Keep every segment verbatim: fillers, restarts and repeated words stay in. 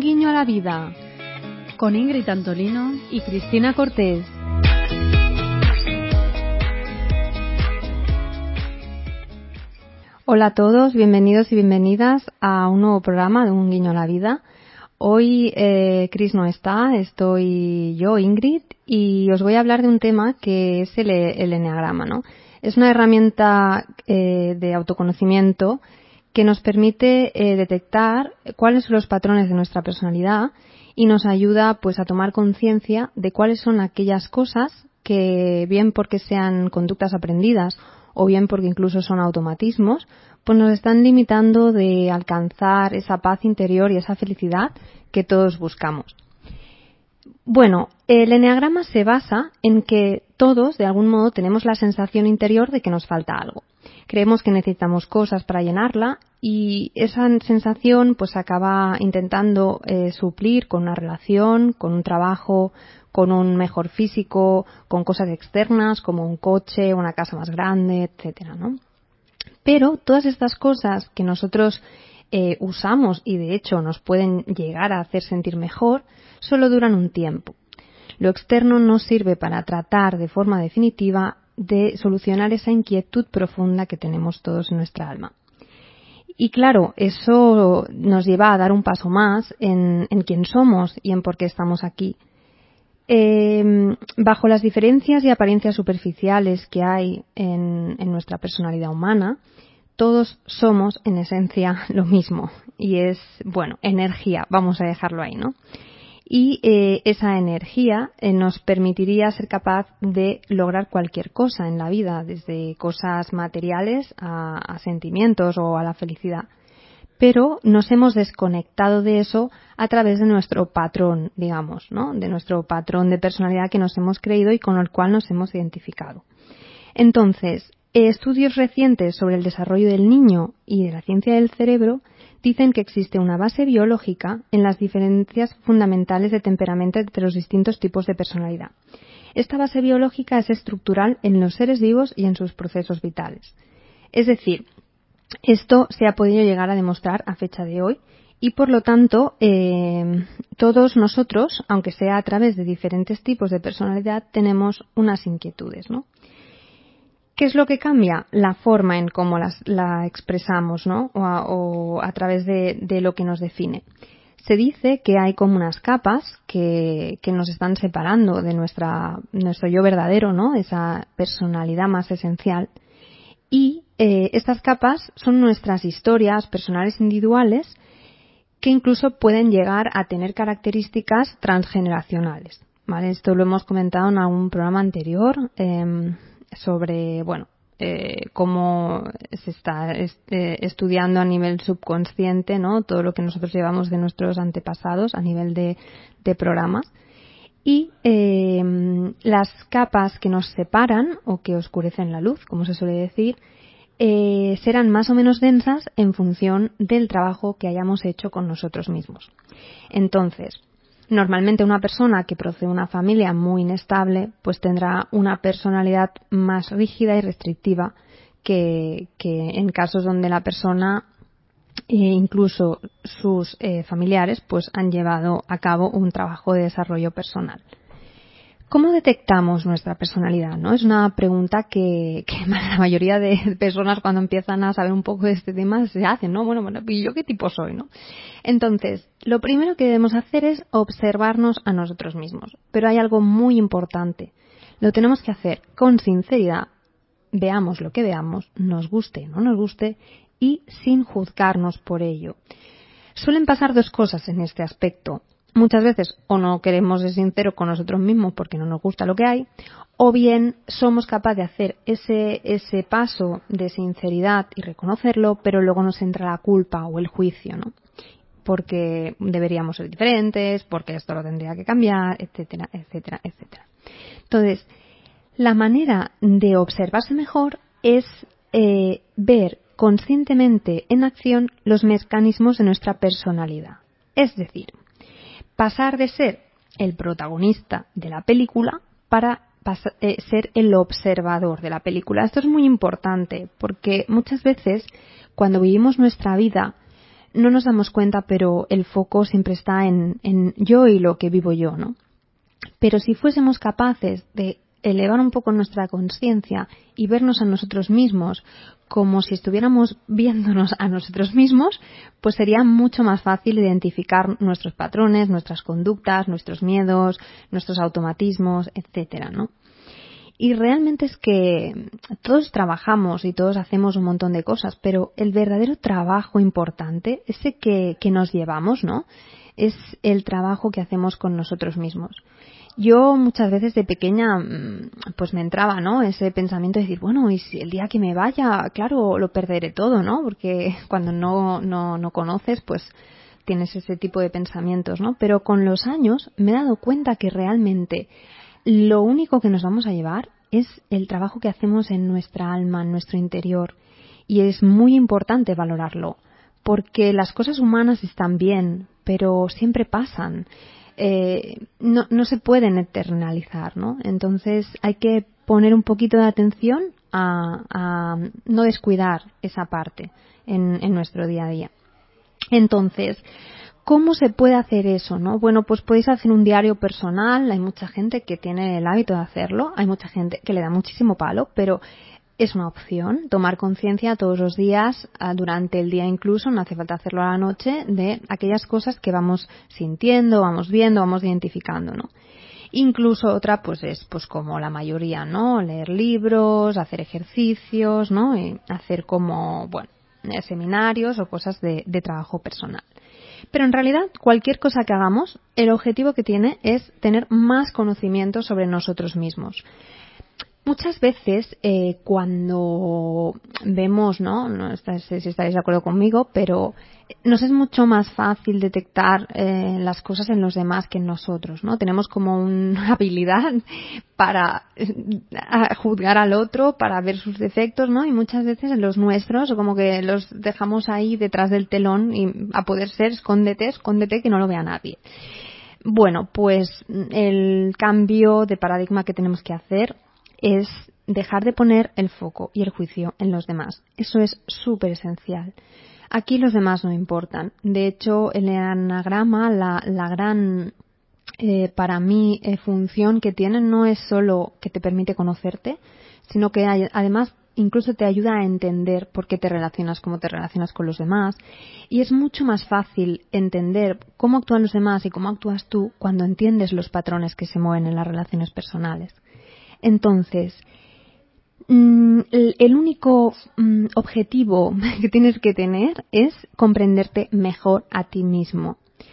guiño a la vida, con Ingrid Antolino y Cristina Cortés. Hola a todos, bienvenidos y bienvenidas a un nuevo programa de Un guiño a la vida. Hoy eh, Cris no está, estoy yo, Ingrid, y os voy a hablar de un tema que es el, el eneagrama, ¿no? Es una herramienta eh, de autoconocimiento que nos permite eh, detectar cuáles son los patrones de nuestra personalidad y nos ayuda pues a tomar conciencia de cuáles son aquellas cosas que, bien porque sean conductas aprendidas o bien porque incluso son automatismos, pues nos están limitando de alcanzar esa paz interior y esa felicidad que todos buscamos. Bueno, el eneagrama se basa en que todos, de algún modo, tenemos la sensación interior de que nos falta algo. Creemos que necesitamos cosas para llenarla y esa sensación pues acaba intentando eh, suplir con una relación, con un trabajo, con un mejor físico, con cosas externas como un coche, una casa más grande, etcétera, ¿no? Pero todas estas cosas que nosotros eh, usamos y de hecho nos pueden llegar a hacer sentir mejor, solo duran un tiempo. Lo externo no sirve para tratar de forma definitiva de solucionar esa inquietud profunda que tenemos todos en nuestra alma. Y claro, eso nos lleva a dar un paso más en, en quién somos y en por qué estamos aquí. Eh, bajo las diferencias y apariencias superficiales que hay en, en nuestra personalidad humana, todos somos en esencia lo mismo y es, bueno, energía, vamos a dejarlo ahí, ¿no? Y eh, esa energía eh, nos permitiría ser capaz de lograr cualquier cosa en la vida, desde cosas materiales a, a sentimientos o a la felicidad. Pero nos hemos desconectado de eso a través de nuestro patrón, digamos, ¿no? De nuestro patrón de personalidad que nos hemos creído y con el cual nos hemos identificado. Entonces, estudios recientes sobre el desarrollo del niño y de la ciencia del cerebro dicen que existe una base biológica en las diferencias fundamentales de temperamento entre los distintos tipos de personalidad. Esta base biológica es estructural en los seres vivos y en sus procesos vitales. Es decir, esto se ha podido llegar a demostrar a fecha de hoy y, por lo tanto, eh, todos nosotros, aunque sea a través de diferentes tipos de personalidad, tenemos unas inquietudes, ¿no? ¿Qué es lo que cambia? La forma en cómo las, la expresamos, ¿no? O a, o a través de, de lo que nos define. Se dice que hay como unas capas que, que nos están separando de nuestra, nuestro yo verdadero, ¿no? Esa personalidad más esencial. Y eh, estas capas son nuestras historias personales individuales que incluso pueden llegar a tener características transgeneracionales, ¿vale? Esto lo hemos comentado en algún programa anterior eh, sobre, bueno, eh, cómo se está este, estudiando a nivel subconsciente, ¿no? Todo lo que nosotros llevamos de nuestros antepasados a nivel de, de programas. Y eh, las capas que nos separan o que oscurecen la luz, como se suele decir, eh, serán más o menos densas en función del trabajo que hayamos hecho con nosotros mismos. Entonces, normalmente una persona que procede de una familia muy inestable, pues tendrá una personalidad más rígida y restrictiva que, que en casos donde la persona e incluso sus eh, familiares pues han llevado a cabo un trabajo de desarrollo personal. ¿Cómo detectamos nuestra personalidad? ¿No? Es una pregunta que, que la mayoría de personas cuando empiezan a saber un poco de este tema se hacen, ¿no? Bueno, bueno, ¿y yo qué tipo soy, no? Entonces, lo primero que debemos hacer es observarnos a nosotros mismos. Pero hay algo muy importante. Lo tenemos que hacer con sinceridad. Veamos lo que veamos, nos guste o no nos guste, y sin juzgarnos por ello. Suelen pasar dos cosas en este aspecto. Muchas veces o no queremos ser sinceros con nosotros mismos porque no nos gusta lo que hay, o bien somos capaces de hacer ese, ese paso de sinceridad y reconocerlo, pero luego nos entra la culpa o el juicio, ¿no? Porque deberíamos ser diferentes, porque esto lo tendría que cambiar, etcétera, etcétera, etcétera. Entonces, la manera de observarse mejor es eh, ver conscientemente en acción los mecanismos de nuestra personalidad. Es decir, pasar de ser el protagonista de la película para pas- eh, ser el observador de la película. Esto es muy importante porque muchas veces cuando vivimos nuestra vida no nos damos cuenta, pero el foco siempre está en, en yo y lo que vivo yo, ¿no? Pero si fuésemos capaces de elevar un poco nuestra conciencia y vernos a nosotros mismos como si estuviéramos viéndonos a nosotros mismos, pues sería mucho más fácil identificar nuestros patrones, nuestras conductas, nuestros miedos, nuestros automatismos, etcétera, ¿no? Y realmente es que todos trabajamos y todos hacemos un montón de cosas, pero el verdadero trabajo importante, ese que, que nos llevamos, ¿no? Es el trabajo que hacemos con nosotros mismos. Yo muchas veces de pequeña pues me entraba, ¿no? Ese pensamiento de decir, bueno, y si el día que me vaya, claro, lo perderé todo, ¿no? Porque cuando no, no, no conoces, pues tienes ese tipo de pensamientos, ¿no? Pero con los años me he dado cuenta que realmente lo único que nos vamos a llevar es el trabajo que hacemos en nuestra alma, en nuestro interior. Y es muy importante valorarlo, porque las cosas humanas están bien, pero siempre pasan. Eh, no, no se pueden eternalizar, ¿no? Entonces hay que poner un poquito de atención a, a no descuidar esa parte en, en nuestro día a día. Entonces, ¿cómo se puede hacer eso, no? Bueno, pues podéis hacer un diario personal. Hay mucha gente que tiene el hábito de hacerlo. Hay mucha gente que le da muchísimo palo, pero es una opción. Tomar conciencia todos los días, durante el día incluso, no hace falta hacerlo a la noche, de aquellas cosas que vamos sintiendo, vamos viendo, vamos identificando, ¿no? Incluso otra, pues es, pues como la mayoría, ¿no? Leer libros, hacer ejercicios, ¿no? Y hacer como, bueno, seminarios o cosas de, de trabajo personal. Pero en realidad, cualquier cosa que hagamos, el objetivo que tiene es tener más conocimiento sobre nosotros mismos. Muchas veces, eh, cuando vemos, ¿no? No sé si estaréis de acuerdo conmigo, pero nos es mucho más fácil detectar eh, las cosas en los demás que en nosotros, ¿no? Tenemos como una habilidad para eh, juzgar al otro, para ver sus defectos, ¿no? Y muchas veces en los nuestros, como que los dejamos ahí detrás del telón y a poder ser, escóndete, escóndete, que no lo vea nadie. Bueno, pues el cambio de paradigma que tenemos que hacer es dejar de poner el foco y el juicio en los demás. Eso es súper esencial. Aquí los demás no importan. De hecho, el eneagrama, la, la gran, eh, para mí, eh, función que tiene no es solo que te permite conocerte, sino que hay, además incluso te ayuda a entender por qué te relacionas, cómo te relacionas con los demás. Y es mucho más fácil entender cómo actúan los demás y cómo actúas tú cuando entiendes los patrones que se mueven en las relaciones personales. Entonces, el único objetivo que tienes que tener es comprenderte mejor a ti mismo.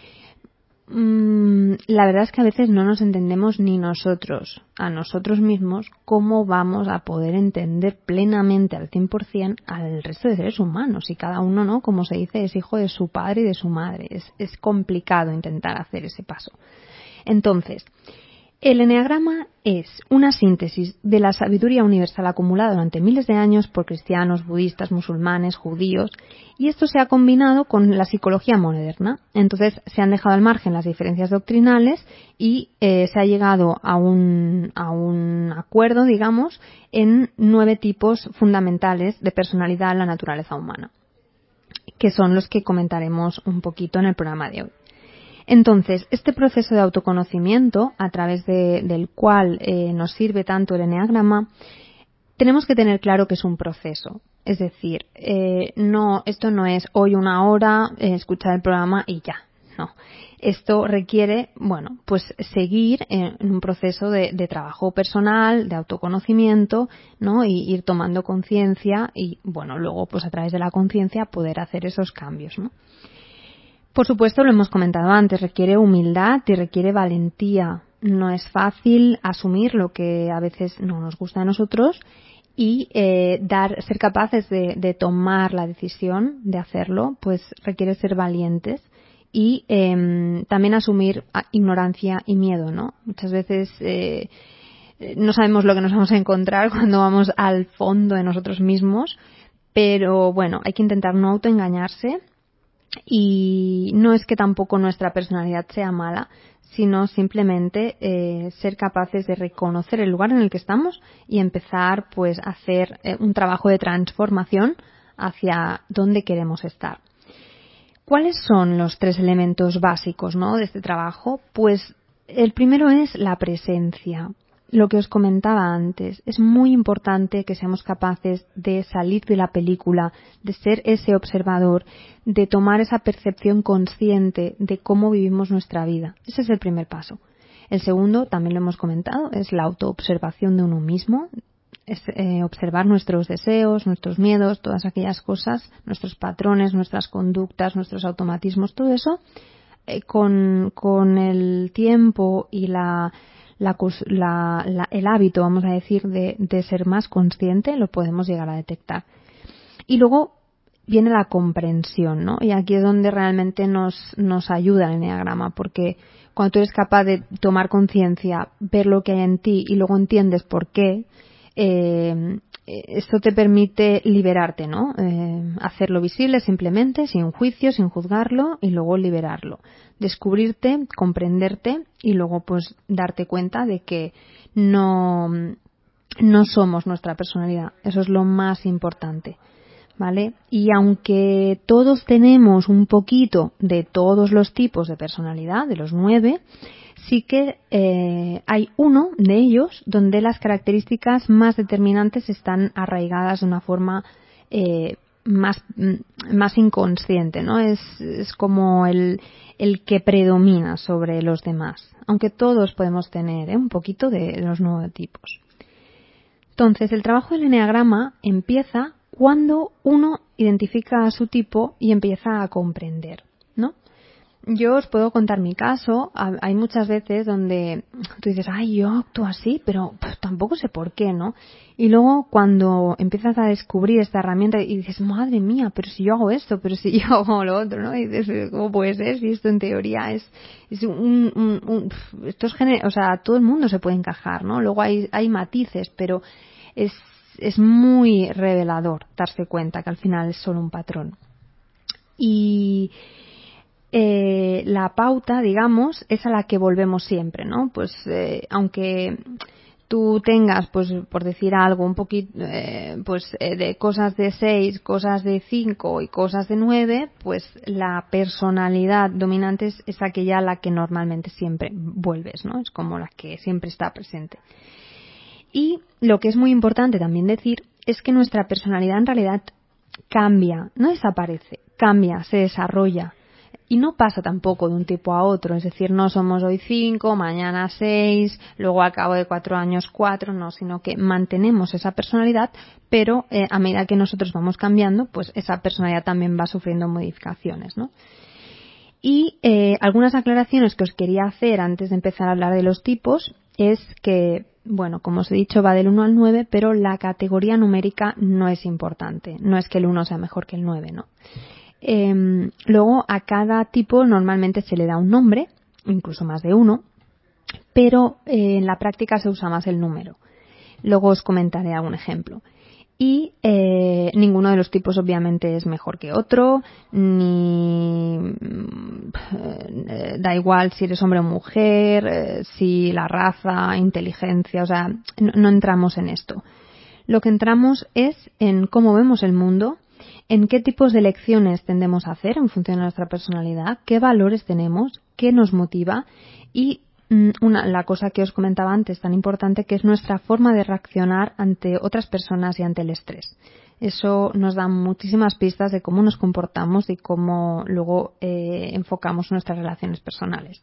La verdad es que a veces no nos entendemos ni nosotros, a nosotros mismos, cómo vamos a poder entender plenamente al cien por ciento al resto de seres humanos. Y cada uno, ¿no? Como se dice, es hijo de su padre y de su madre. Es, es complicado intentar hacer ese paso. Entonces, el eneagrama es una síntesis de la sabiduría universal acumulada durante miles de años por cristianos, budistas, musulmanes, judíos, y esto se ha combinado con la psicología moderna. Entonces se han dejado al margen las diferencias doctrinales y eh, se ha llegado a un, a un acuerdo, digamos, en nueve tipos fundamentales de personalidad en la naturaleza humana, que son los que comentaremos un poquito en el programa de hoy. Entonces, este proceso de autoconocimiento, a través de, del cual eh, nos sirve tanto el eneagrama, tenemos que tener claro que es un proceso. Es decir, eh, no, esto no es hoy una hora, eh, escuchar el programa y ya. No. Esto requiere, bueno, pues seguir en un proceso de, de trabajo personal, de autoconocimiento, ¿no? Y ir tomando conciencia y, bueno, luego, pues a través de la conciencia poder hacer esos cambios, ¿no? Por supuesto, lo hemos comentado antes, requiere humildad y requiere valentía. No es fácil asumir lo que a veces no nos gusta a nosotros y eh, dar, ser capaces de, de tomar la decisión de hacerlo, pues requiere ser valientes y eh, también asumir ignorancia y miedo, ¿no? Muchas veces eh, no sabemos lo que nos vamos a encontrar cuando vamos al fondo de nosotros mismos, pero bueno, hay que intentar no autoengañarse. Y no es que tampoco nuestra personalidad sea mala, sino simplemente eh, ser capaces de reconocer el lugar en el que estamos y empezar pues a hacer eh, un trabajo de transformación hacia dónde queremos estar. ¿Cuáles son los tres elementos básicos, ¿no?, de este trabajo? Pues el primero es la presencia. Lo que os comentaba antes, es muy importante que seamos capaces de salir de la película, de ser ese observador, de tomar esa percepción consciente de cómo vivimos nuestra vida. Ese es el primer paso. El segundo, también lo hemos comentado, es la autoobservación de uno mismo, es eh, observar nuestros deseos, nuestros miedos, todas aquellas cosas, nuestros patrones, nuestras conductas, nuestros automatismos, todo eso, eh, con, con el tiempo y la La, la, la, el hábito, vamos a decir, de, de ser más consciente, lo podemos llegar a detectar. Y luego viene la comprensión, ¿no? Y aquí es donde realmente nos, nos ayuda el eneagrama, porque cuando tú eres capaz de tomar conciencia, ver lo que hay en ti y luego entiendes por qué, eh, esto te permite liberarte, ¿no? Eh, hacerlo visible simplemente, sin juicio, sin juzgarlo, y luego liberarlo. Descubrirte, comprenderte y luego pues darte cuenta de que no, no somos nuestra personalidad. Eso es lo más importante, ¿vale? Y aunque todos tenemos un poquito de todos los tipos de personalidad, de los nueve, sí que eh, hay uno de ellos donde las características más determinantes están arraigadas de una forma eh, más, más inconsciente, ¿no? Es, es como el, el que predomina sobre los demás, aunque todos podemos tener ¿eh? un poquito de los nueve tipos. Entonces, el trabajo del eneagrama empieza cuando uno identifica a su tipo y empieza a comprender, ¿no? Yo os puedo contar mi caso. Hay muchas veces donde tú dices, ay, yo actúo así, pero pues, tampoco sé por qué, ¿no? Y luego cuando empiezas a descubrir esta herramienta y dices, madre mía, pero si yo hago esto, pero si yo hago lo otro, ¿no? Y dices, ¿cómo puede ser? Si esto en teoría es, es un, un, un esto es gener- o sea, todo el mundo se puede encajar, ¿no? Luego hay, hay matices, pero es, es muy revelador darse cuenta que al final es solo un patrón. Y Eh, la pauta, digamos, es a la que volvemos siempre, ¿no? Pues eh, aunque tú tengas, pues por decir algo, un poquito, eh, pues eh, de cosas de seis, cosas de cinco y cosas de nueve, pues la personalidad dominante es, es aquella a la que normalmente siempre vuelves, ¿no? Es como la que siempre está presente. Y lo que es muy importante también decir es que nuestra personalidad en realidad cambia, no desaparece, cambia, se desarrolla. Y no pasa tampoco de un tipo a otro, es decir, no somos hoy cinco, mañana seis, luego al cabo de cuatro años cuatro, no, sino que mantenemos esa personalidad, pero eh, a medida que nosotros vamos cambiando, pues esa personalidad también va sufriendo modificaciones, ¿no? Y eh, algunas aclaraciones que os quería hacer antes de empezar a hablar de los tipos es que, bueno, como os he dicho, va del uno al nueve, pero la categoría numérica no es importante, no es que el uno sea mejor que el nueve, ¿no? Eh, luego a cada tipo normalmente se le da un nombre, incluso más de uno, pero eh, en la práctica se usa más el número. Luego os comentaré algún ejemplo. Y eh, ninguno de los tipos obviamente es mejor que otro, ni eh, da igual si eres hombre o mujer, eh, si la raza, inteligencia, o sea, no, no entramos en esto. Lo que entramos es en cómo vemos el mundo, en qué tipos de elecciones tendemos a hacer en función de nuestra personalidad, qué valores tenemos, qué nos motiva y una, la cosa que os comentaba antes tan importante, que es nuestra forma de reaccionar ante otras personas y ante el estrés. Eso nos da muchísimas pistas de cómo nos comportamos y cómo luego eh, enfocamos nuestras relaciones personales.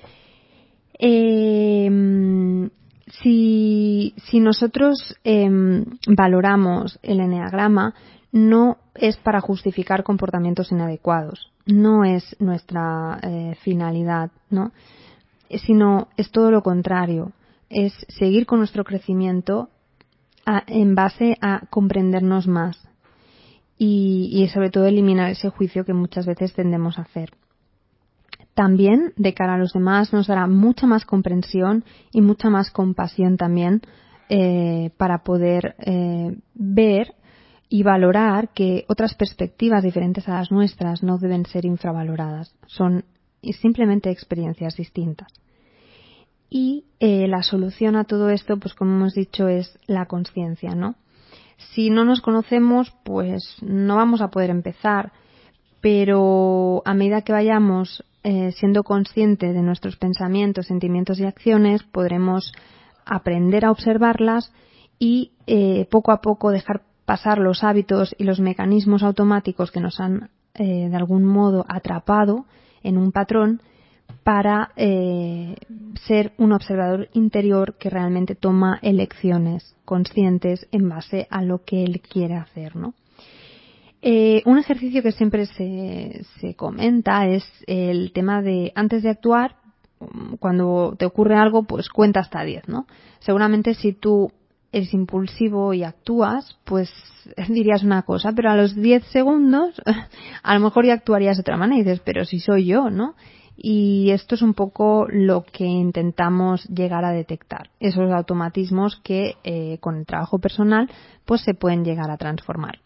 Eh, si, si nosotros eh, valoramos el eneagrama, no es para justificar comportamientos inadecuados, no es nuestra eh, finalidad, ¿no? Sino es todo lo contrario, es seguir con nuestro crecimiento a, en base a comprendernos más y, y sobre todo eliminar ese juicio que muchas veces tendemos a hacer. También de cara a los demás nos dará mucha más comprensión y mucha más compasión también eh, para poder eh, ver y valorar que otras perspectivas diferentes a las nuestras no deben ser infravaloradas, son simplemente experiencias distintas. Y eh, la solución a todo esto, pues como hemos dicho, es la conciencia, ¿no? Si no nos conocemos, pues no vamos a poder empezar, pero a medida que vayamos eh, siendo conscientes de nuestros pensamientos, sentimientos y acciones, podremos aprender a observarlas y eh, poco a poco dejar pasar los hábitos y los mecanismos automáticos que nos han eh, de algún modo atrapado en un patrón para eh, ser un observador interior que realmente toma elecciones conscientes en base a lo que él quiere hacer, ¿no? Eh, un ejercicio que siempre se, se comenta es el tema de antes de actuar, cuando te ocurre algo, pues cuenta hasta diez, ¿no? Seguramente si tú eres impulsivo y actúas, pues dirías una cosa, pero a los diez segundos a lo mejor ya actuarías de otra manera y dices, pero si soy yo, ¿no? Y esto es un poco lo que intentamos llegar a detectar, esos automatismos que eh, con el trabajo personal pues se pueden llegar a transformar.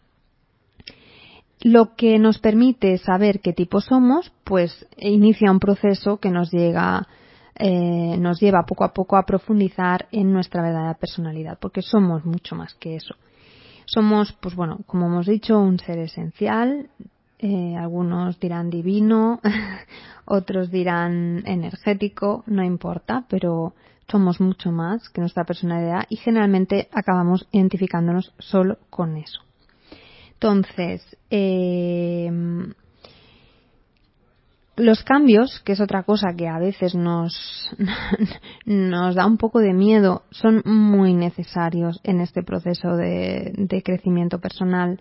Lo que nos permite saber qué tipo somos, pues inicia un proceso que nos llega, eh, nos lleva poco a poco a profundizar en nuestra verdadera personalidad, porque somos mucho más que eso. Somos, pues bueno, como hemos dicho, un ser esencial. Eh, algunos dirán divino, otros dirán energético, no importa, pero somos mucho más que nuestra personalidad y generalmente acabamos identificándonos solo con eso. Entonces, eh, los cambios, que es otra cosa que a veces nos, nos da un poco de miedo, son muy necesarios en este proceso de, de crecimiento personal.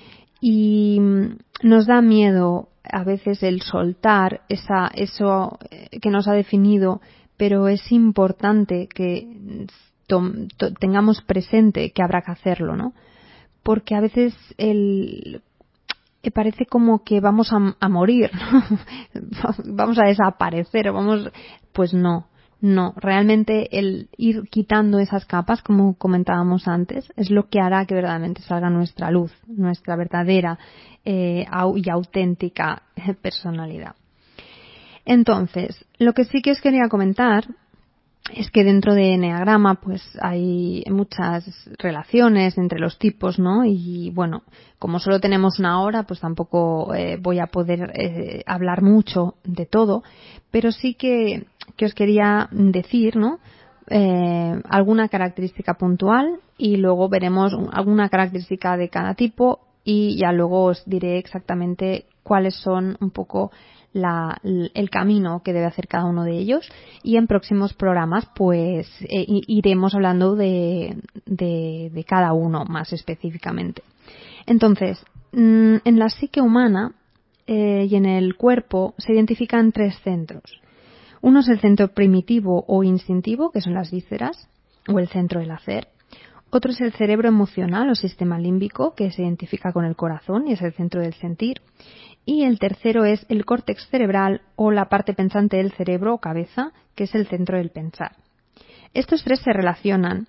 Y nos da miedo a veces el soltar esa, eso que nos ha definido, pero es importante que to- to- tengamos presente que habrá que hacerlo, ¿no? Porque a veces el, parece como que vamos a, a morir, ¿no? Vamos a desaparecer, vamos, pues no. No, realmente el ir quitando esas capas, como comentábamos antes, es lo que hará que verdaderamente salga nuestra luz, nuestra verdadera eh, y auténtica personalidad. Entonces, lo que sí que os quería comentar es que dentro de Eneagrama pues hay muchas relaciones entre los tipos, ¿no? Y bueno, como solo tenemos una hora, pues tampoco eh, voy a poder eh, hablar mucho de todo, pero sí que, que os quería decir, ¿no? Eh, alguna característica puntual y luego veremos alguna característica de cada tipo y ya luego os diré exactamente cuáles son un poco La, el camino que debe hacer cada uno de ellos y en próximos programas pues eh, iremos hablando de, de, de cada uno más específicamente. Entonces, en la psique humana eh, y en el cuerpo se identifican tres centros. Uno es el centro primitivo o instintivo, que son las vísceras, o el centro del hacer. Otro es el cerebro emocional o sistema límbico, que se identifica con el corazón y es el centro del sentir. Y el tercero es el córtex cerebral o la parte pensante del cerebro o cabeza, que es el centro del pensar. Estos tres se relacionan,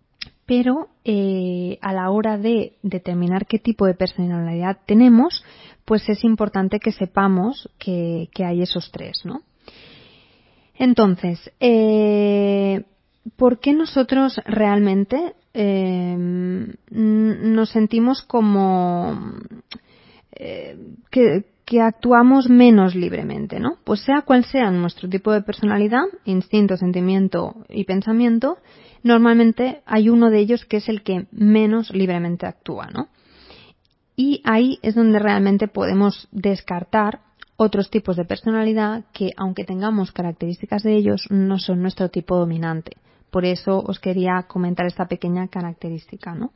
pero eh, a la hora de determinar qué tipo de personalidad tenemos, pues es importante que sepamos que, que hay esos tres, ¿no? Entonces, eh, ¿por qué nosotros realmente eh, nos sentimos como eh, que, que actuamos menos libremente, ¿no? Pues sea cual sea nuestro tipo de personalidad, instinto, sentimiento y pensamiento, normalmente hay uno de ellos que es el que menos libremente actúa, ¿no? Y ahí es donde realmente podemos descartar otros tipos de personalidad que, aunque tengamos características de ellos, no son nuestro tipo dominante. Por eso os quería comentar esta pequeña característica, ¿no?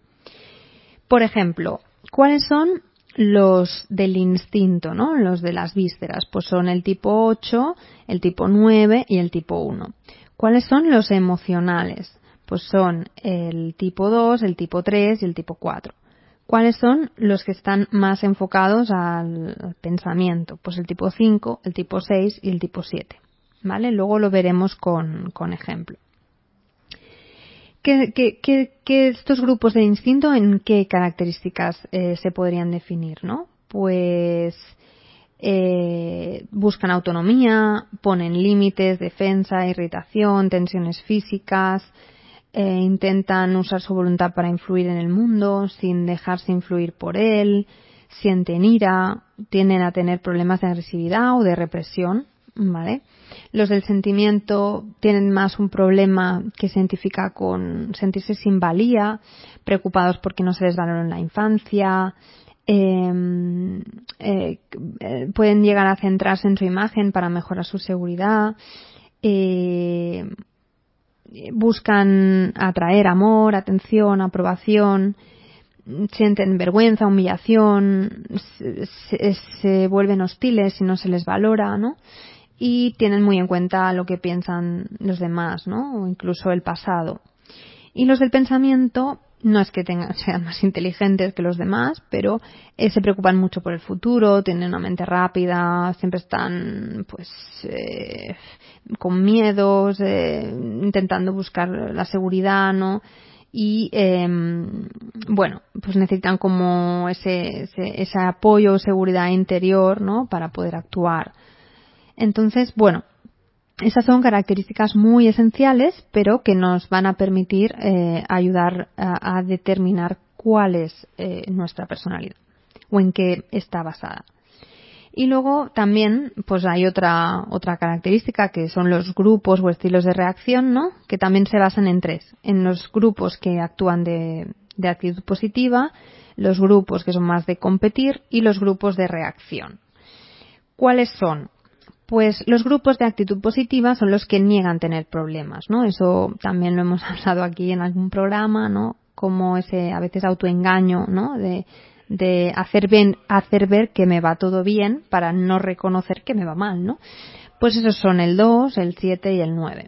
Por ejemplo, ¿cuáles son los del instinto, ¿no? Los de las vísceras? Pues son el tipo ocho, el tipo nueve y el tipo uno. ¿Cuáles son los emocionales? Pues son el tipo dos, el tipo tres y el tipo cuatro. ¿Cuáles son los que están más enfocados al, al pensamiento? Pues el tipo cinco, el tipo seis y el tipo siete. ¿Vale? Luego lo veremos con, con ejemplo. ¿Qué, qué, qué, qué estos grupos de instinto en qué características eh, se podrían definir, ¿no? Pues eh, buscan autonomía, ponen límites, defensa, irritación, tensiones físicas, eh, intentan usar su voluntad para influir en el mundo sin dejarse influir por él, sienten ira, tienden a tener problemas de agresividad o de represión, ¿vale? Los del sentimiento tienen más un problema que se identifica con sentirse sin valía, preocupados porque no se les valoró en la infancia, eh, eh, pueden llegar a centrarse en su imagen para mejorar su seguridad, eh, buscan atraer amor, atención, aprobación, sienten vergüenza, humillación, se, se, se vuelven hostiles si no se les valora, ¿no? Y tienen muy en cuenta lo que piensan los demás, ¿no? O incluso el pasado. Y los del pensamiento no es que tengan, sean más inteligentes que los demás, pero eh, se preocupan mucho por el futuro, tienen una mente rápida, siempre están pues eh, con miedos, eh, intentando buscar la seguridad, ¿no? Y eh, bueno, pues necesitan como ese, ese, ese apoyo o seguridad interior, ¿no? Para poder actuar. Entonces, bueno, esas son características muy esenciales, pero que nos van a permitir eh, ayudar a, a determinar cuál es eh, nuestra personalidad o en qué está basada. Y luego también, pues hay otra otra característica que son los grupos o estilos de reacción, ¿no? Que también se basan en tres: en los grupos que actúan de, de actitud positiva, los grupos que son más de competir y los grupos de reacción. ¿Cuáles son? Pues los grupos de actitud positiva son los que niegan tener problemas, ¿no? Eso también lo hemos hablado aquí en algún programa, ¿no? Como ese a veces autoengaño, ¿no? De, de hacer, ben, hacer ver que me va todo bien para no reconocer que me va mal, ¿no? Pues esos son el dos, el siete y el nueve.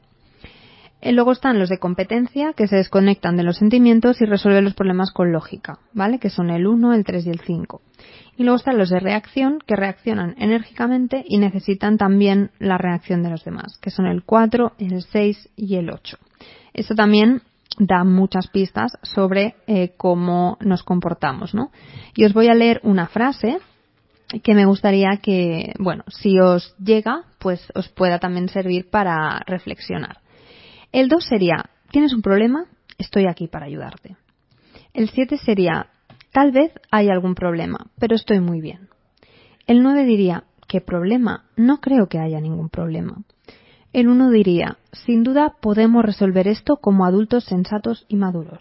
Y luego están los de competencia, que se desconectan de los sentimientos y resuelven los problemas con lógica, ¿vale? Que son el uno, el tres y el cinco. Y luego están los de reacción, que reaccionan enérgicamente y necesitan también la reacción de los demás, que son el cuatro, el seis y el ocho. Esto también da muchas pistas sobre eh, cómo nos comportamos, ¿no? Y os voy a leer una frase que me gustaría que, bueno, si os llega, pues os pueda también servir para reflexionar. El dos sería: ¿tienes un problema? Estoy aquí para ayudarte. El siete sería: tal vez hay algún problema, pero estoy muy bien. El nueve diría: ¿qué problema? No creo que haya ningún problema. El uno diría: sin duda podemos resolver esto como adultos sensatos y maduros.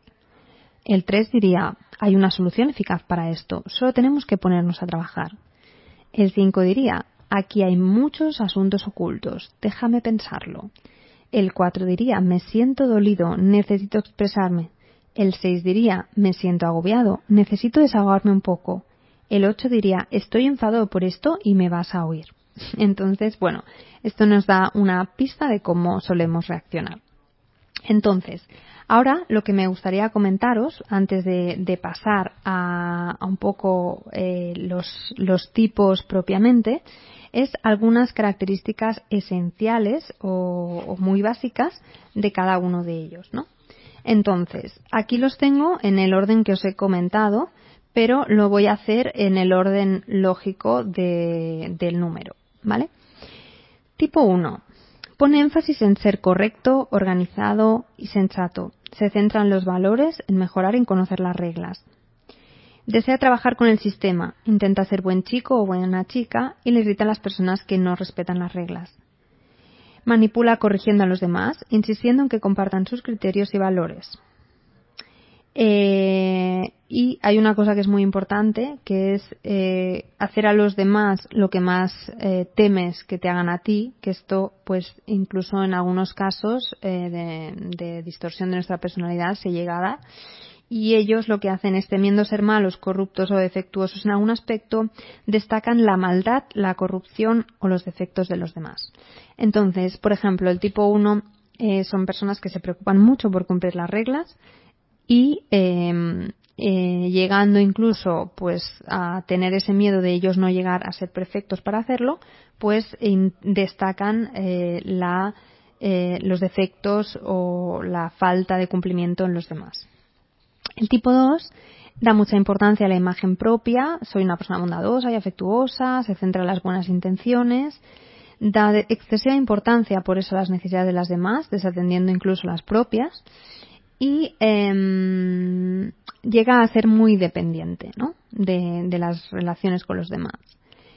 El tres diría: hay una solución eficaz para esto, solo tenemos que ponernos a trabajar. El cinco diría: aquí hay muchos asuntos ocultos, déjame pensarlo. El cuatro diría: me siento dolido, necesito expresarme. El seis diría: me siento agobiado, necesito desahogarme un poco. El ocho diría: estoy enfadado por esto y me vas a oír. Entonces, bueno, esto nos da una pista de cómo solemos reaccionar. Entonces, ahora lo que me gustaría comentaros, antes de, de pasar a, a un poco eh, los, los tipos propiamente, es algunas características esenciales o, o muy básicas de cada uno de ellos, ¿no? Entonces, aquí los tengo en el orden que os he comentado, pero lo voy a hacer en el orden lógico de, del número, ¿vale? Tipo uno. Pone énfasis en ser correcto, organizado y sensato. Se centra en los valores, en mejorar y en conocer las reglas. Desea trabajar con el sistema, intenta ser buen chico o buena chica y le irrita a las personas que no respetan las reglas. Manipula corrigiendo a los demás, insistiendo en que compartan sus criterios y valores. Eh, y hay una cosa que es muy importante, que es eh, hacer a los demás lo que más eh, temes que te hagan a ti, que esto, pues, incluso en algunos casos eh, de, de distorsión de nuestra personalidad se llega a dar. Y ellos lo que hacen es, temiendo ser malos, corruptos o defectuosos en algún aspecto, destacan la maldad, la corrupción o los defectos de los demás. Entonces, por ejemplo, el tipo uno eh, son personas que se preocupan mucho por cumplir las reglas y eh, eh, llegando incluso pues a tener ese miedo de ellos no llegar a ser perfectos para hacerlo, pues in, destacan eh, la, eh, los defectos o la falta de cumplimiento en los demás. El tipo dos da mucha importancia a la imagen propia, soy una persona bondadosa y afectuosa, se centra en las buenas intenciones, da excesiva importancia por eso a las necesidades de las demás, desatendiendo incluso las propias, y eh, llega a ser muy dependiente, ¿no? de, de las relaciones con los demás.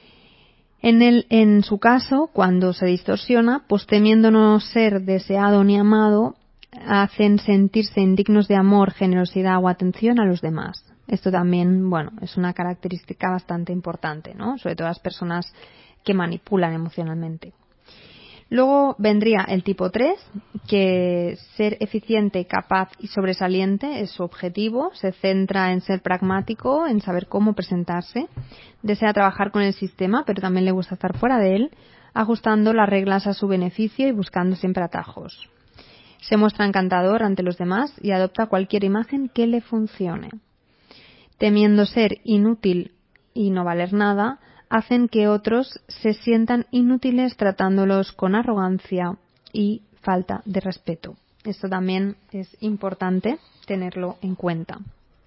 En, el, en su caso, cuando se distorsiona, pues temiendo no ser deseado ni amado, hacen sentirse indignos de amor, generosidad o atención a los demás. Esto también, bueno, es una característica bastante importante, ¿no? Sobre todo las personas que manipulan emocionalmente. Luego vendría el tipo tres, que ser eficiente, capaz y sobresaliente es su objetivo. Se centra en ser pragmático, en saber cómo presentarse. Desea trabajar con el sistema, pero también le gusta estar fuera de él, ajustando las reglas a su beneficio y buscando siempre atajos. Se muestra encantador ante los demás y adopta cualquier imagen que le funcione. Temiendo ser inútil y no valer nada, hacen que otros se sientan inútiles tratándolos con arrogancia y falta de respeto. Esto también es importante tenerlo en cuenta.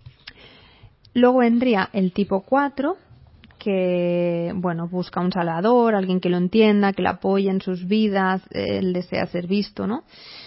Luego vendría el tipo cuatro, que bueno, busca un salvador, alguien que lo entienda, que lo apoye en sus vidas, eh, él desea ser visto, ¿no?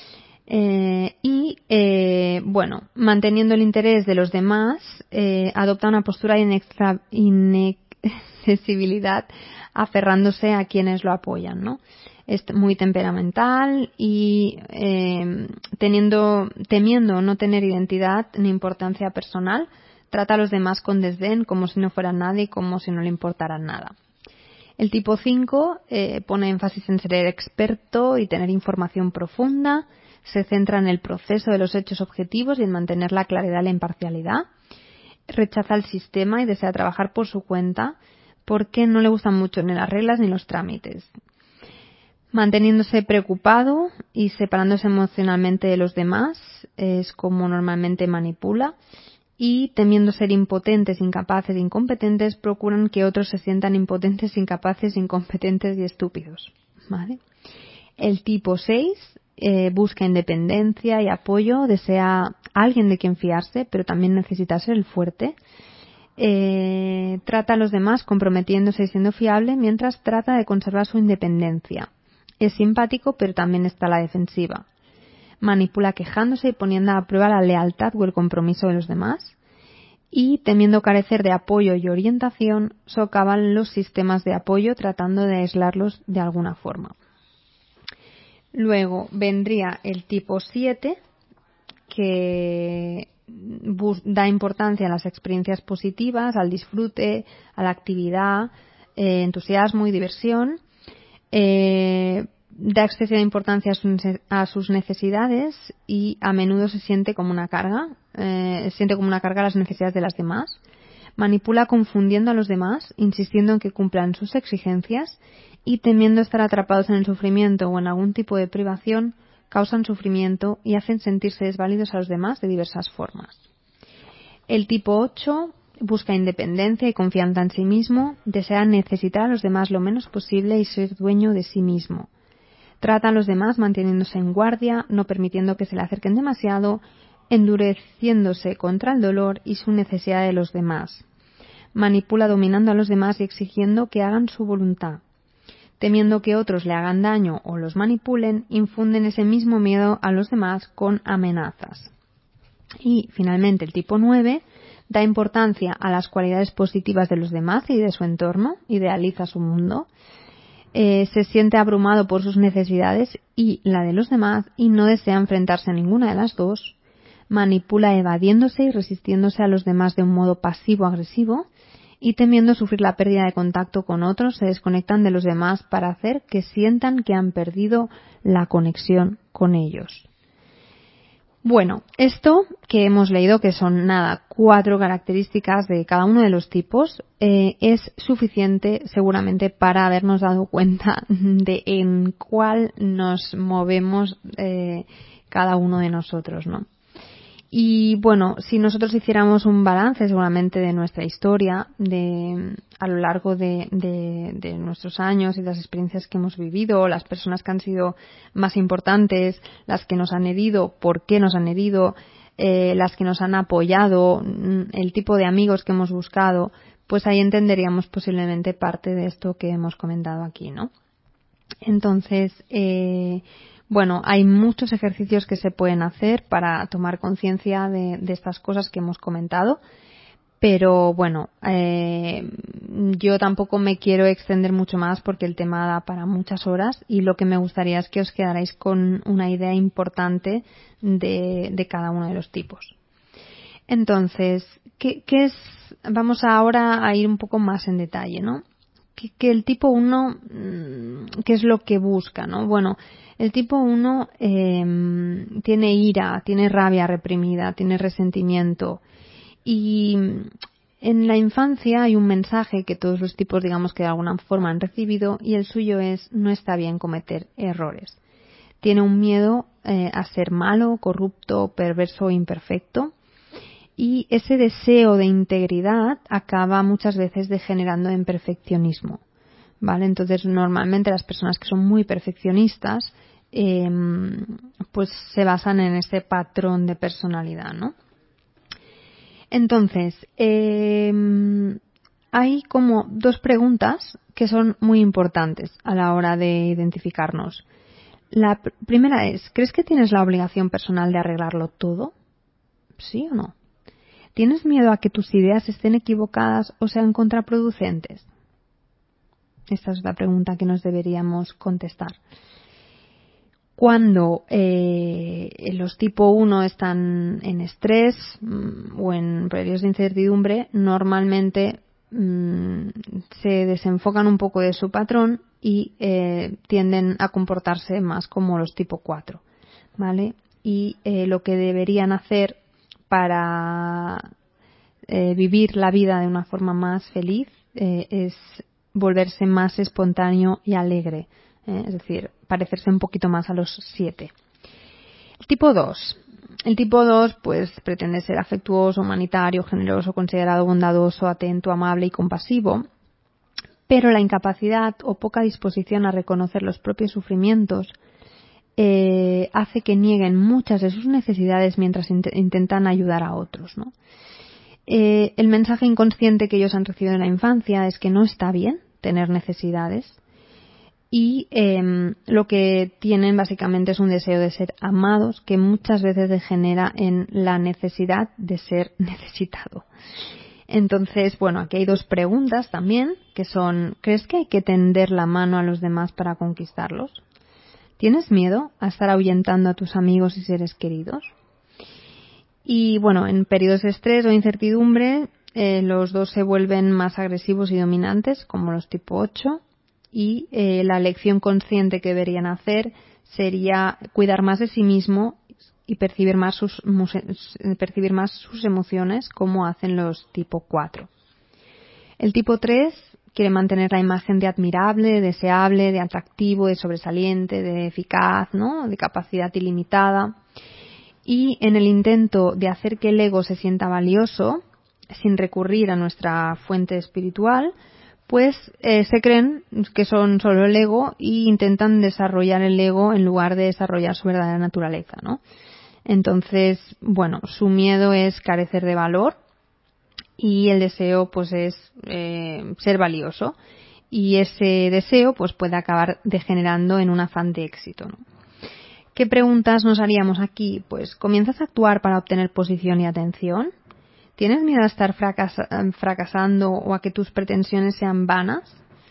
Eh, y, eh, bueno, manteniendo el interés de los demás, eh, adopta una postura de inextra, inaccesibilidad, aferrándose a quienes lo apoyan, ¿no? Es muy temperamental y eh, teniendo, temiendo no tener identidad ni importancia personal, trata a los demás con desdén, como si no fueran nadie, como si no le importara nada. El tipo cinco eh, pone énfasis en ser experto y tener información profunda. Se centra en el proceso de los hechos objetivos y en mantener la claridad y la imparcialidad. Rechaza el sistema y desea trabajar por su cuenta porque no le gustan mucho ni las reglas ni los trámites. Manteniéndose preocupado y separándose emocionalmente de los demás es como normalmente manipula. Y temiendo ser impotentes, incapaces e incompetentes, procuran que otros se sientan impotentes, incapaces, incompetentes y estúpidos. ¿Vale? El tipo seis eh, busca independencia y apoyo, desea a alguien de quien fiarse, pero también necesita ser el fuerte. Eh, trata a los demás comprometiéndose y siendo fiable, mientras trata de conservar su independencia. Es simpático, pero también está a la defensiva. Manipula quejándose y poniendo a prueba la lealtad o el compromiso de los demás. Y, temiendo carecer de apoyo y orientación, socavan los sistemas de apoyo tratando de aislarlos de alguna forma. Luego vendría el tipo siete, que da importancia a las experiencias positivas, al disfrute, a la actividad, eh, entusiasmo y diversión. Eh, da excesiva importancia a sus necesidades y a menudo se siente como una carga, eh, siente como una carga las necesidades de las demás. Manipula confundiendo a los demás, insistiendo en que cumplan sus exigencias y temiendo estar atrapados en el sufrimiento o en algún tipo de privación, causan sufrimiento y hacen sentirse desválidos a los demás de diversas formas. El tipo ocho busca independencia y confianza en sí mismo, desea necesitar a los demás lo menos posible y ser dueño de sí mismo. Trata a los demás manteniéndose en guardia, no permitiendo que se le acerquen demasiado, endureciéndose contra el dolor y su necesidad de los demás. Manipula dominando a los demás y exigiendo que hagan su voluntad. Temiendo que otros le hagan daño o los manipulen, infunden ese mismo miedo a los demás con amenazas. Y, finalmente, el tipo nueve da importancia a las cualidades positivas de los demás y de su entorno, idealiza su mundo. Eh, se siente abrumado por sus necesidades y la de los demás y no desea enfrentarse a ninguna de las dos. Manipula evadiéndose y resistiéndose a los demás de un modo pasivo-agresivo y temiendo sufrir la pérdida de contacto con otros se desconectan de los demás para hacer que sientan que han perdido la conexión con ellos. Bueno, esto que hemos leído, que son nada, cuatro características de cada uno de los tipos, eh, es suficiente seguramente para habernos dado cuenta de en cuál nos movemos eh, cada uno de nosotros, ¿no? Y bueno, si nosotros hiciéramos un balance seguramente de nuestra historia, de a lo largo de, de, de nuestros años y las experiencias que hemos vivido, las personas que han sido más importantes, las que nos han herido, por qué nos han herido, eh, las que nos han apoyado, el tipo de amigos que hemos buscado, pues ahí entenderíamos posiblemente parte de esto que hemos comentado aquí, ¿no? Entonces, eh, bueno, hay muchos ejercicios que se pueden hacer para tomar conciencia de, de estas cosas que hemos comentado, Pero bueno, eh, yo tampoco me quiero extender mucho más porque el tema da para muchas horas y lo que me gustaría es que os quedarais con una idea importante de, de cada uno de los tipos. Entonces, ¿qué, qué es? Vamos ahora a ir un poco más en detalle, ¿no? Que, que el tipo uno, ¿qué es lo que busca, no? Bueno, el tipo uno eh, tiene ira, tiene rabia reprimida, tiene resentimiento. Y en la infancia hay un mensaje que todos los tipos, digamos que de alguna forma han recibido, y el suyo es: no está bien cometer errores. Tiene un miedo eh, a ser malo, corrupto, perverso o imperfecto, y ese deseo de integridad acaba muchas veces degenerando en perfeccionismo, ¿vale? Entonces, normalmente las personas que son muy perfeccionistas eh, pues se basan en ese patrón de personalidad, ¿no? Entonces, eh, hay como dos preguntas que son muy importantes a la hora de identificarnos. La pr- primera es: ¿crees que tienes la obligación personal de arreglarlo todo? ¿Sí o no? ¿Tienes miedo a que tus ideas estén equivocadas o sean contraproducentes? Esta es la pregunta que nos deberíamos contestar. Cuando eh, los tipo uno están en estrés mmm, o en periodos de incertidumbre, normalmente mmm, se desenfocan un poco de su patrón y eh, tienden a comportarse más como los tipo cuatro, ¿vale? Y eh, lo que deberían hacer para eh, vivir la vida de una forma más feliz eh, es volverse más espontáneo y alegre. Eh, es decir, parecerse un poquito más a los siete. El tipo dos. El tipo dos pues pretende ser afectuoso, humanitario, generoso, considerado, bondadoso, atento, amable y compasivo, pero la incapacidad o poca disposición a reconocer los propios sufrimientos eh, hace que nieguen muchas de sus necesidades mientras int- intentan ayudar a otros, ¿no? Eh, el mensaje inconsciente que ellos han recibido en la infancia es que no está bien tener necesidades. Y eh, lo que tienen básicamente es un deseo de ser amados que muchas veces degenera en la necesidad de ser necesitado. Entonces, bueno, aquí hay dos preguntas también que son: ¿crees que hay que tender la mano a los demás para conquistarlos? ¿Tienes miedo a estar ahuyentando a tus amigos y seres queridos? Y bueno, en periodos de estrés o incertidumbre, eh, los dos se vuelven más agresivos y dominantes, como los tipo ocho. Y eh, la elección consciente que deberían hacer sería cuidar más de sí mismo y percibir más sus, percibir más sus emociones, como hacen los tipo cuatro. El tipo tres quiere mantener la imagen de admirable, de deseable, de atractivo, de sobresaliente, de eficaz, ¿no? De capacidad ilimitada. Y en el intento de hacer que el ego se sienta valioso, sin recurrir a nuestra fuente espiritual, pues eh, se creen que son solo el ego y intentan desarrollar el ego en lugar de desarrollar su verdadera naturaleza, ¿no? Entonces, bueno, su miedo es carecer de valor y el deseo pues es eh, ser valioso, y ese deseo pues puede acabar degenerando en un afán de éxito, ¿no? ¿Qué preguntas nos haríamos aquí? Pues, ¿comienzas a actuar para obtener posición y atención? ¿Tienes miedo a estar fracasa- fracasando o a que tus pretensiones sean vanas?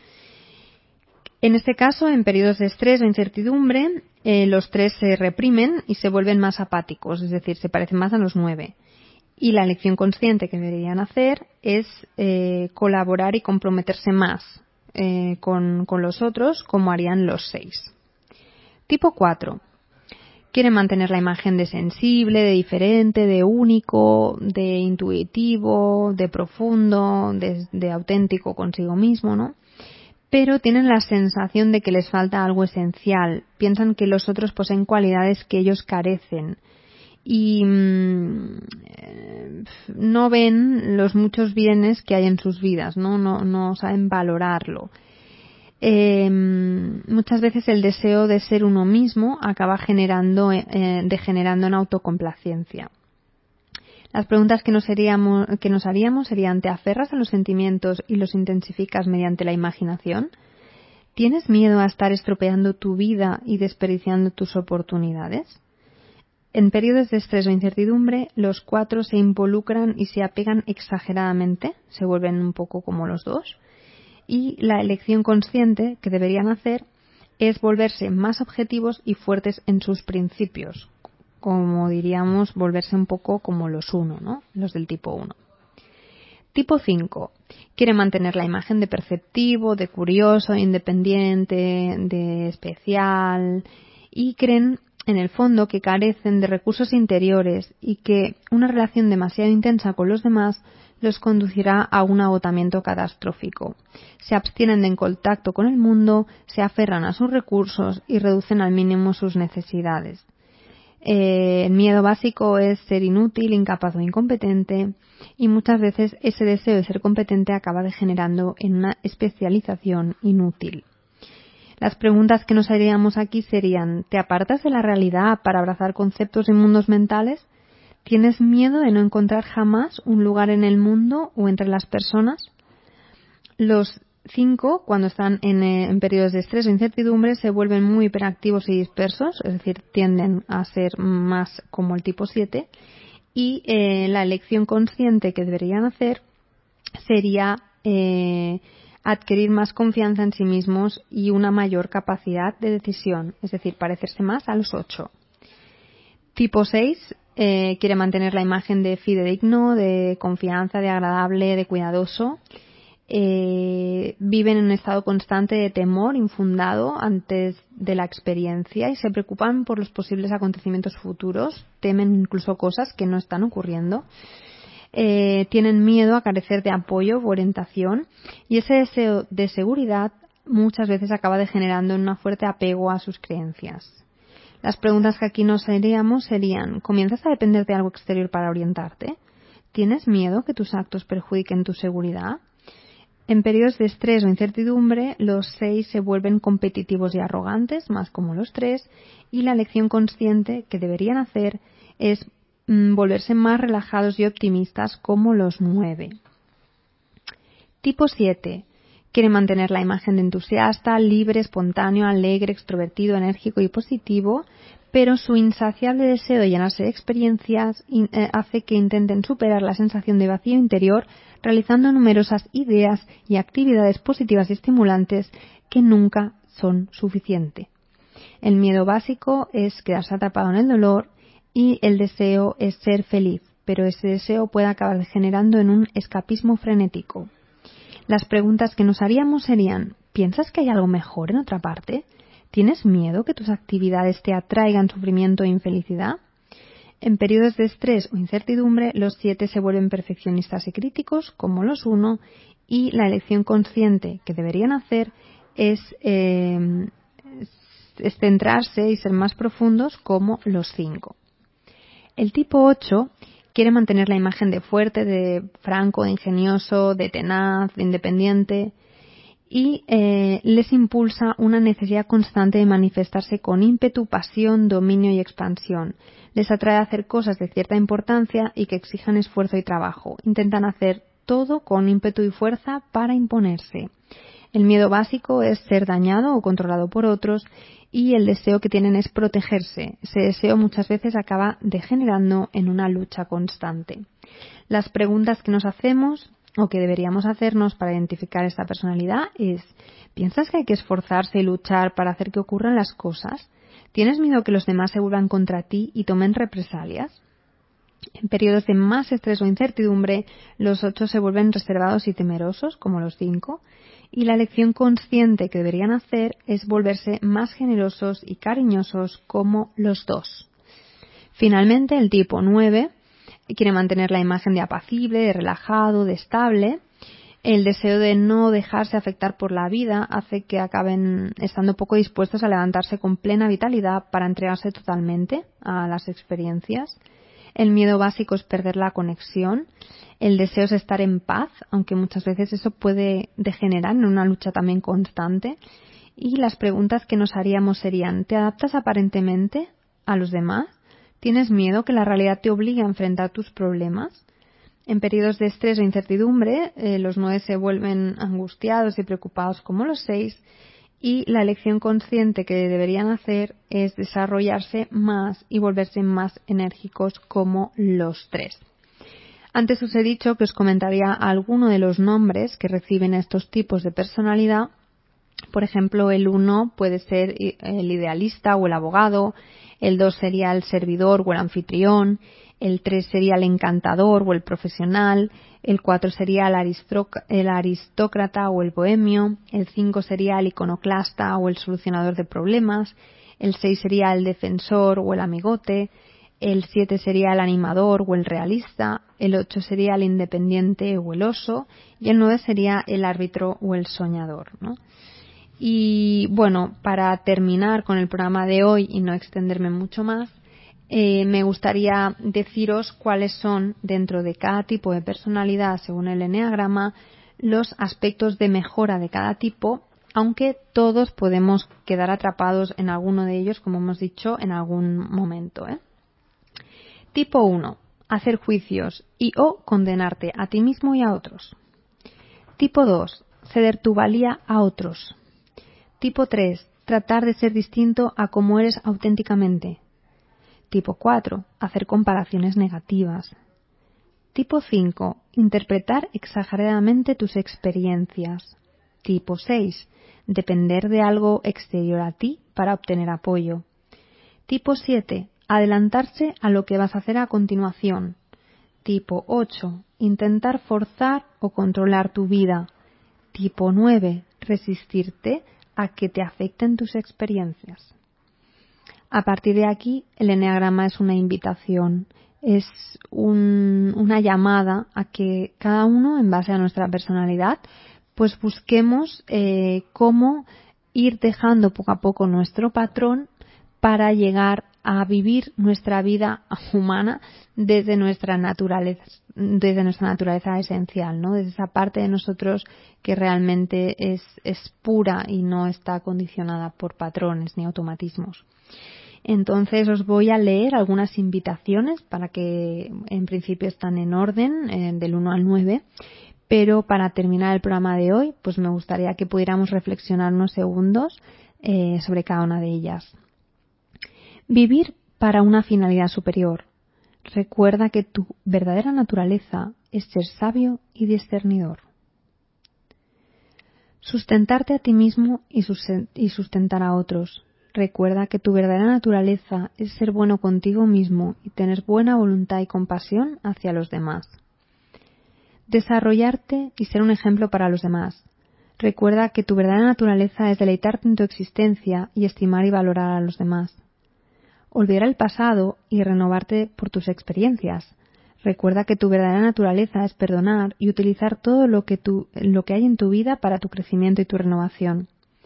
En este caso, en periodos de estrés o incertidumbre, eh, los tres se reprimen y se vuelven más apáticos, es decir, se parecen más a los nueve. Y la elección consciente que deberían hacer es eh, colaborar y comprometerse más eh, con, con los otros, como harían los seis. Tipo cuatro. Quiere mantener la imagen de sensible, de diferente, de único, de intuitivo, de profundo, de, de auténtico consigo mismo, ¿no? Pero tienen la sensación de que les falta algo esencial. Piensan que los otros poseen cualidades que ellos carecen. Y mmm, no ven los muchos bienes que hay en sus vidas, ¿no? No, no saben valorarlo. Eh, muchas veces el deseo de ser uno mismo acaba generando, eh, degenerando en autocomplacencia. Las preguntas que nos, haríamos, que nos haríamos serían: ¿te aferras a los sentimientos y los intensificas mediante la imaginación? ¿Tienes miedo a estar estropeando tu vida y desperdiciando tus oportunidades? En periodos de estrés o incertidumbre, los cuatro se involucran y se apegan exageradamente, se vuelven un poco como los dos, y la elección consciente que deberían hacer es volverse más objetivos y fuertes en sus principios, como diríamos, volverse un poco como los uno, ¿no? Los del tipo uno. Tipo cinco. Quiere mantener la imagen de perceptivo, de curioso, independiente, de especial, y creen en el fondo que carecen de recursos interiores y que una relación demasiado intensa con los demás los conducirá a un agotamiento catastrófico. Se abstienen de contacto con el mundo, se aferran a sus recursos y reducen al mínimo sus necesidades. Eh, el miedo básico es ser inútil, incapaz o incompetente, y muchas veces ese deseo de ser competente acaba degenerando en una especialización inútil. Las preguntas que nos haríamos aquí serían: ¿te apartas de la realidad para abrazar conceptos y mundos mentales? ¿Tienes miedo de no encontrar jamás un lugar en el mundo o entre las personas? Los cinco, cuando están en, eh, en periodos de estrés o incertidumbre, se vuelven muy hiperactivos y dispersos, es decir, tienden a ser más como el tipo siete, y eh, la elección consciente que deberían hacer sería eh, adquirir más confianza en sí mismos y una mayor capacidad de decisión, es decir, parecerse más a los ocho. Tipo seis eh, quiere mantener la imagen de fidedigno, de confianza, de agradable, de cuidadoso. Eh, viven en un estado constante de temor infundado antes de la experiencia y se preocupan por los posibles acontecimientos futuros, temen incluso cosas que no están ocurriendo. Eh, tienen miedo a carecer de apoyo o orientación, y ese deseo de seguridad muchas veces acaba degenerando en un fuerte apego a sus creencias. Las preguntas que aquí nos haríamos serían: ¿comienzas a depender de algo exterior para orientarte? ¿Tienes miedo que tus actos perjudiquen tu seguridad? En periodos de estrés o incertidumbre, los seis se vuelven competitivos y arrogantes, más como los tres, y la elección consciente que deberían hacer es volverse más relajados y optimistas como los nueve. Tipo siete. Quiere mantener la imagen de entusiasta, libre, espontáneo, alegre, extrovertido, enérgico y positivo, pero su insaciable deseo de llenarse de experiencias eh, hace que intenten superar la sensación de vacío interior realizando numerosas ideas y actividades positivas y estimulantes que nunca son suficientes. El miedo básico es quedarse atrapado en el dolor, y el deseo es ser feliz, pero ese deseo puede acabar degenerando en un escapismo frenético. Las preguntas que nos haríamos serían: ¿piensas que hay algo mejor en otra parte? ¿Tienes miedo que tus actividades te atraigan sufrimiento e infelicidad? En periodos de estrés o incertidumbre, los siete se vuelven perfeccionistas y críticos, como los uno, y la elección consciente que deberían hacer es, eh, es centrarse y ser más profundos, como los cinco. El tipo ocho quiere mantener la imagen de fuerte, de franco, de ingenioso, de tenaz, de independiente, y eh, les impulsa una necesidad constante de manifestarse con ímpetu, pasión, dominio y expansión. Les atrae a hacer cosas de cierta importancia y que exijan esfuerzo y trabajo. Intentan hacer todo con ímpetu y fuerza para imponerse. El miedo básico es ser dañado o controlado por otros, y el deseo que tienen es protegerse. Ese deseo muchas veces acaba degenerando en una lucha constante. Las preguntas que nos hacemos o que deberíamos hacernos para identificar esta personalidad es: ¿piensas que hay que esforzarse y luchar para hacer que ocurran las cosas? ¿Tienes miedo que los demás se vuelvan contra ti y tomen represalias? En periodos de más estrés o incertidumbre, los ocho se vuelven reservados y temerosos, como los cinco, y la elección consciente que deberían hacer es volverse más generosos y cariñosos, como los dos. Finalmente, el tipo nueve quiere mantener la imagen de apacible, de relajado, de estable. El deseo de no dejarse afectar por la vida hace que acaben estando poco dispuestos a levantarse con plena vitalidad para entregarse totalmente a las experiencias. El miedo básico es perder la conexión. El deseo es estar en paz, aunque muchas veces eso puede degenerar en una lucha también constante. Y las preguntas que nos haríamos serían: ¿te adaptas aparentemente a los demás? ¿Tienes miedo que la realidad te obligue a enfrentar tus problemas? En periodos de estrés o incertidumbre, eh, los nueve se vuelven angustiados y preocupados, como los seis, y la elección consciente que deberían hacer es desarrollarse más y volverse más enérgicos como los tres. Antes os he dicho que os comentaría alguno de los nombres que reciben estos tipos de personalidad. Por ejemplo, el uno puede ser el idealista o el abogado, el dos sería el servidor o el anfitrión, el tres sería el encantador o el profesional, el cuatro sería el, aristro- el aristócrata o el bohemio, el cinco sería el iconoclasta o el solucionador de problemas, el seis sería el defensor o el amigote, el siete sería el animador o el realista, el ocho sería el independiente o el oso y el nueve sería el árbitro o el soñador, ¿no? Y bueno, para terminar con el programa de hoy y no extenderme mucho más, eh, me gustaría deciros cuáles son, dentro de cada tipo de personalidad, según el eneagrama, los aspectos de mejora de cada tipo, aunque todos podemos quedar atrapados en alguno de ellos, como hemos dicho, en algún momento, ¿eh? Tipo uno. Hacer juicios y o condenarte a ti mismo y a otros. Tipo dos. Ceder tu valía a otros. Tipo tres. Tratar de ser distinto a como eres auténticamente. Tipo cuatro. Hacer comparaciones negativas. Tipo cinco. Interpretar exageradamente tus experiencias. Tipo seis. Depender de algo exterior a ti para obtener apoyo. Tipo siete. Adelantarse a lo que vas a hacer a continuación. Tipo ocho. Intentar forzar o controlar tu vida. Tipo nueve. Resistirte a que te afecten tus experiencias. A partir de aquí, el eneagrama es una invitación, es un, una llamada a que cada uno, en base a nuestra personalidad, pues busquemos eh, cómo ir dejando poco a poco nuestro patrón para llegar a vivir nuestra vida humana desde nuestra naturaleza, desde nuestra naturaleza esencial, ¿no? Desde esa parte de nosotros que realmente es, es pura y no está condicionada por patrones ni automatismos. Entonces os voy a leer algunas invitaciones para que en principio están en orden, eh, del uno al nueve, pero para terminar el programa de hoy, pues me gustaría que pudiéramos reflexionar unos segundos eh, sobre cada una de ellas. Vivir para una finalidad superior. Recuerda que tu verdadera naturaleza es ser sabio y discernidor. Sustentarte a ti mismo y sustentar a otros. Recuerda que tu verdadera naturaleza es ser bueno contigo mismo y tener buena voluntad y compasión hacia los demás. Desarrollarte y ser un ejemplo para los demás. Recuerda que tu verdadera naturaleza es deleitarte en tu existencia y estimar y valorar a los demás. Olvidar el pasado y renovarte por tus experiencias. Recuerda que tu verdadera naturaleza es perdonar y utilizar todo lo que, tu, lo que hay en tu vida para tu crecimiento y tu renovación.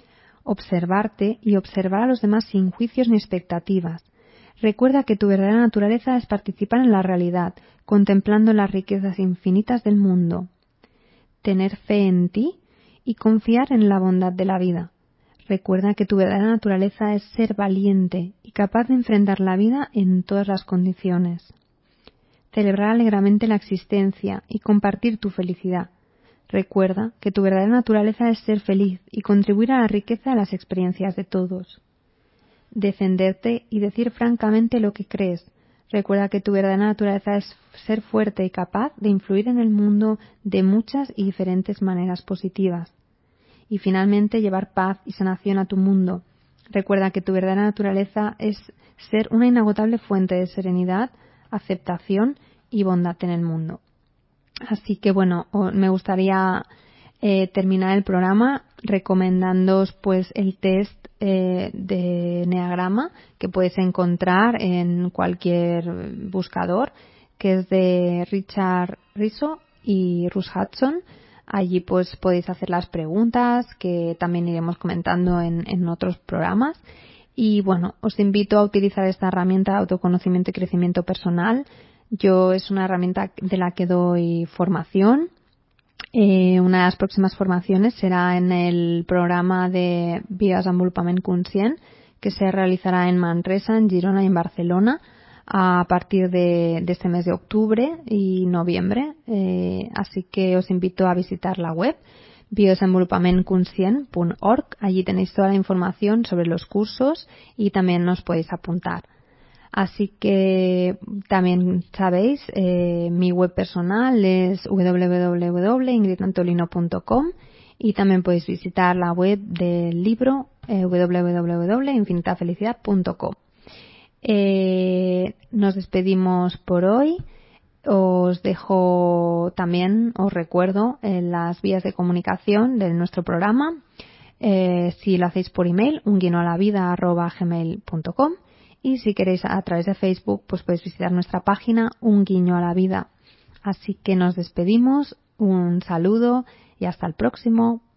Observarte y observar a los demás sin juicios ni expectativas. Recuerda que tu verdadera naturaleza es participar en la realidad, contemplando las riquezas infinitas del mundo. Tener fe en ti y confiar en la bondad de la vida. Recuerda que tu verdadera naturaleza es ser valiente y capaz de enfrentar la vida en todas las condiciones. Celebrar alegremente la existencia y compartir tu felicidad. Recuerda que tu verdadera naturaleza es ser feliz y contribuir a la riqueza de las experiencias de todos. Defenderte y decir francamente lo que crees. Recuerda que tu verdadera naturaleza es ser fuerte y capaz de influir en el mundo de muchas y diferentes maneras positivas. Y finalmente, llevar paz y sanación a tu mundo. Recuerda que tu verdadera naturaleza es ser una inagotable fuente de serenidad, aceptación y bondad en el mundo. Así que bueno, me gustaría eh, terminar el programa recomendándoos pues el test eh, de eneagrama que puedes encontrar en cualquier buscador, que es de Richard Riso y Russ Hudson. Allí pues podéis hacer las preguntas que también iremos comentando en, en otros programas. Y bueno, os invito a utilizar esta herramienta de autoconocimiento y crecimiento personal. Yo es una herramienta de la que doy formación. Eh, una de las próximas formaciones será en el programa de Biodesenvolupament Conscient, que se realizará en Manresa, en Girona y en Barcelona a partir de, de este mes de octubre y noviembre. Eh, así que os invito a visitar la web biodesenvolupament conscient punto org. Allí tenéis toda la información sobre los cursos y también nos podéis apuntar. Así que también sabéis, eh, mi web personal es doble u doble u doble u punto ingrid antolino punto com y también podéis visitar la web del libro eh, doble u doble u doble u punto infinita felicidad punto com. Eh, nos despedimos por hoy. Os dejo también, os recuerdo en las vías de comunicación de nuestro programa. Eh, si lo hacéis por email, unguinoalavida arroba gmail punto com, y si queréis a través de Facebook, pues podéis visitar nuestra página Un Guiño a la Vida. Así que nos despedimos, un saludo y hasta el próximo